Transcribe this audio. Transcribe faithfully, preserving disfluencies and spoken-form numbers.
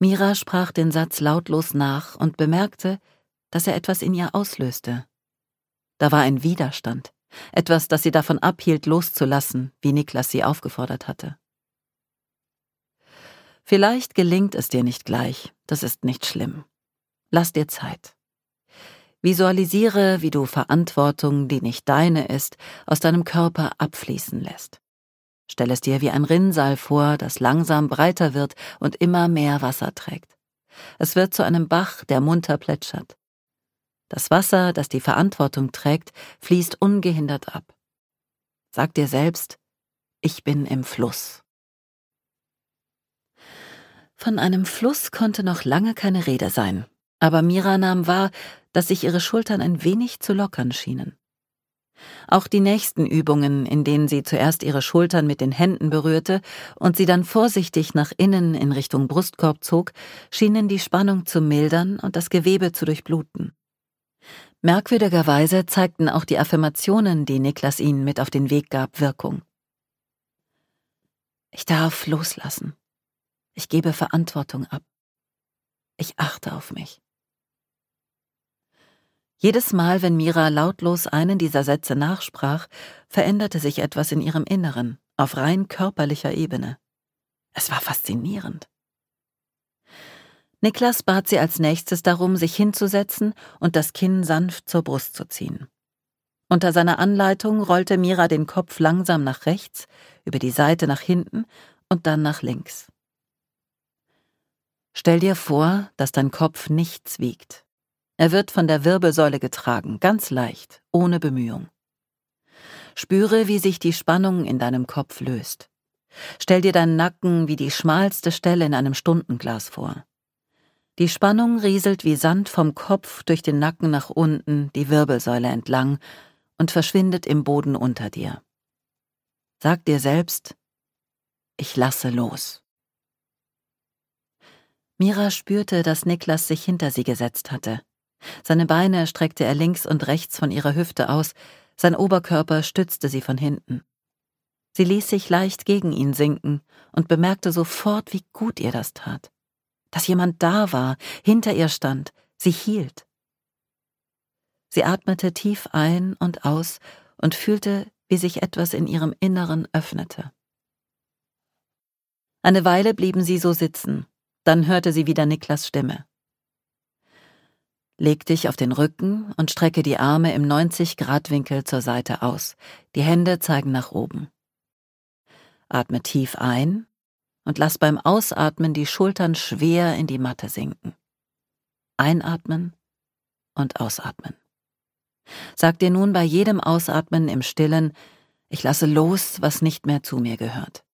Mira sprach den Satz lautlos nach und bemerkte, dass er etwas in ihr auslöste. Da war ein Widerstand, etwas, das sie davon abhielt, loszulassen, wie Niklas sie aufgefordert hatte. Vielleicht gelingt es dir nicht gleich, das ist nicht schlimm. Lass dir Zeit. Visualisiere, wie du Verantwortung, die nicht deine ist, aus deinem Körper abfließen lässt. Stell es dir wie ein Rinnsal vor, das langsam breiter wird und immer mehr Wasser trägt. Es wird zu einem Bach, der munter plätschert. Das Wasser, das die Verantwortung trägt, fließt ungehindert ab. Sag dir selbst, ich bin im Fluss. Von einem Fluss konnte noch lange keine Rede sein, aber Mira nahm wahr, dass sich ihre Schultern ein wenig zu lockern schienen. Auch die nächsten Übungen, in denen sie zuerst ihre Schultern mit den Händen berührte und sie dann vorsichtig nach innen in Richtung Brustkorb zog, schienen die Spannung zu mildern und das Gewebe zu durchbluten. Merkwürdigerweise zeigten auch die Affirmationen, die Niklas ihnen mit auf den Weg gab, Wirkung. Ich darf loslassen. Ich gebe Verantwortung ab. Ich achte auf mich. Jedes Mal, wenn Mira lautlos einen dieser Sätze nachsprach, veränderte sich etwas in ihrem Inneren, auf rein körperlicher Ebene. Es war faszinierend. Niklas bat sie als nächstes darum, sich hinzusetzen und das Kinn sanft zur Brust zu ziehen. Unter seiner Anleitung rollte Mira den Kopf langsam nach rechts, über die Seite nach hinten und dann nach links. Stell dir vor, dass dein Kopf nichts wiegt. Er wird von der Wirbelsäule getragen, ganz leicht, ohne Bemühung. Spüre, wie sich die Spannung in deinem Kopf löst. Stell dir deinen Nacken wie die schmalste Stelle in einem Stundenglas vor. Die Spannung rieselt wie Sand vom Kopf durch den Nacken nach unten, die Wirbelsäule entlang und verschwindet im Boden unter dir. Sag dir selbst, ich lasse los. Mira spürte, dass Niklas sich hinter sie gesetzt hatte. Seine Beine streckte er links und rechts von ihrer Hüfte aus, sein Oberkörper stützte sie von hinten. Sie ließ sich leicht gegen ihn sinken und bemerkte sofort, wie gut ihr das tat. Dass jemand da war, hinter ihr stand, sie hielt. Sie atmete tief ein und aus und fühlte, wie sich etwas in ihrem Inneren öffnete. Eine Weile blieben sie so sitzen, dann hörte sie wieder Niklas Stimme. Leg dich auf den Rücken und strecke die Arme im neunzig-Grad-Winkel zur Seite aus. Die Hände zeigen nach oben. Atme tief ein und lass beim Ausatmen die Schultern schwer in die Matte sinken. Einatmen und ausatmen. Sag dir nun bei jedem Ausatmen im Stillen, ich lasse los, was nicht mehr zu mir gehört.